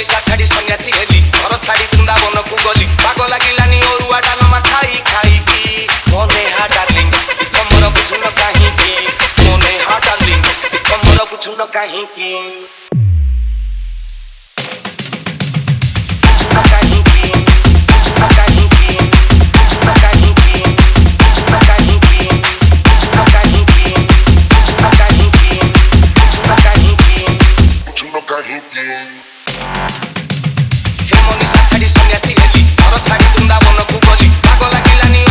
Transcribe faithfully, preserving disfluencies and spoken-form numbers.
ନିଶା ଛାଡ଼ି ସନ୍ୟାସୀ ହେଲି ଘର ଛାଡ଼ି ବୃନ୍ଦାବନକୁ ଗଲି ପାଗ ଲାଗିଲାନି ଅରୁଆ ଡାଲମା ଖାଇ ଖାଇକି ମନେ ହା ଡାର୍ଲିଂ ତମର ବୁଝୁନ କାହିଁକି ମନେ ହା ଡାର୍ଲିଂ ତମର ବୁଝୁନ କାହିଁକି ଛାଡ଼ି ସନ୍ୟାସୀ ହେଲି ଘର ଛାଡ଼ି ବୃନ୍ଦାବନକୁ ଗଲି ପାଗ ଲାଗିଲାନି